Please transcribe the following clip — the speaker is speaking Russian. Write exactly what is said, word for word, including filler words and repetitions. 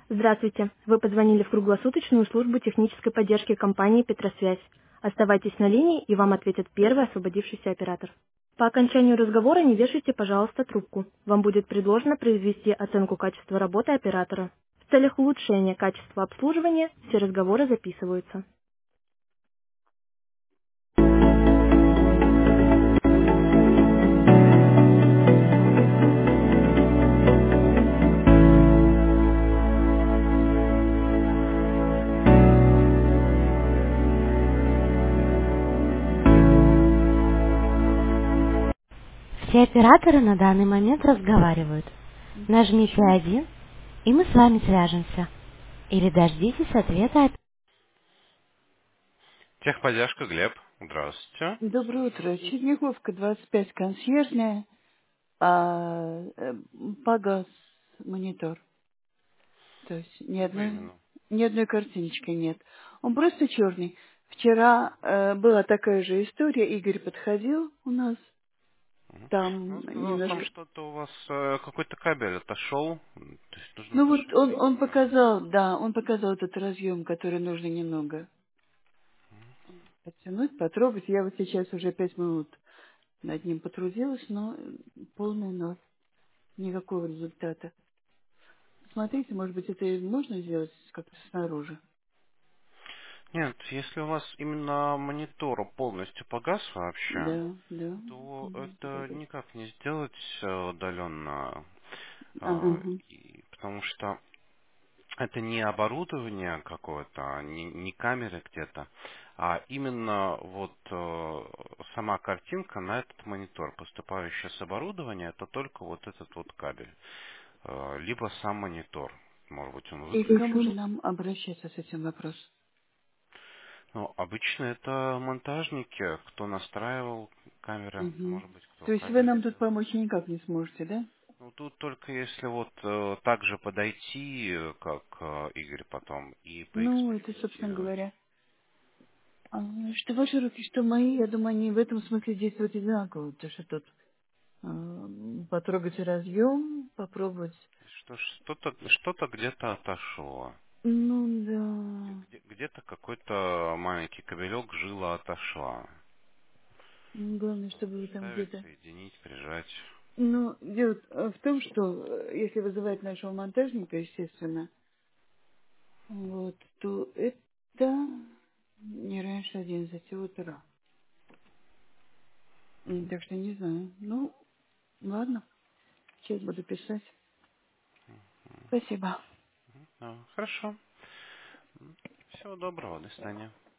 Здравствуйте. Вы позвонили в круглосуточную службу технической поддержки компании «Петросвязь». Оставайтесь на линии, и вам ответит первый освободившийся оператор. По окончанию разговора не вешайте, пожалуйста, трубку. Вам будет предложено произвести оценку качества работы оператора. В целях улучшения качества обслуживания все разговоры записываются. Все операторы на данный момент разговаривают. Нажмите Хорошо. один, и мы с вами свяжемся. Или дождитесь ответа. Техподдержка, Глеб. Здравствуйте. Доброе утро. Черниговка, двадцать пять, консьержная, а э, погас монитор. То есть ни Что одной, именно? ни одной картиночки нет. Он просто черный. Вчера э, была такая же история. Игорь подходил у нас, Мгм. Ну, там он сказал о том, немножко... что-то у вас э, какой-то кабель отошел. М, То есть нужно Ну вот он, пошевелить он его. показал, да, он показал этот разъем, который нужно немного оттянуть, потрогать. Я вот сейчас уже пять минут над ним потрудилась, но полный ноль. Никакого результата. Смотрите, может быть, это и можно сделать как-то снаружи. Нет, если у вас именно монитор полностью погас вообще, Да, да. то Мгм. это никак не сделать э, удаленно. Ага. э, и- Потому что это не оборудование какое-то, не, не камеры где-то, а именно вот э, сама картинка на этот монитор, поступающая с оборудования, это только вот этот вот кабель, э, либо сам монитор. Может быть, он И к кому же выключен. нам обращаться с этим вопросом? Ну, обычно это монтажники, кто настраивал камеры, Угу. может быть, кто То есть вы кабель нам тут сделал. помочь никак не сможете, да? Ну, тут только если вот э, так же подойти, э, как э, Игорь потом, и Ну, это, собственно поэкспериментировать. говоря. А, что ваши руки, что мои, я думаю, они в этом смысле действуют одинаково. То, что тут а, потрогать разъем, попробовать. Что ж, что-то что-то где-то отошло. Ну, Где- да. где- Где-то какой-то маленький кабелек жила отошла. Ну, главное, чтобы вы там Ставить, где-то... соединить, прижать. Ну, дело э, в том, что э, если вызывать нашего монтажника, естественно, вот, то это не раньше одиннадцати утра. М, Так что не знаю. Ну, ладно, сейчас буду писать. Спасибо. А, хорошо. Всего доброго, до свидания.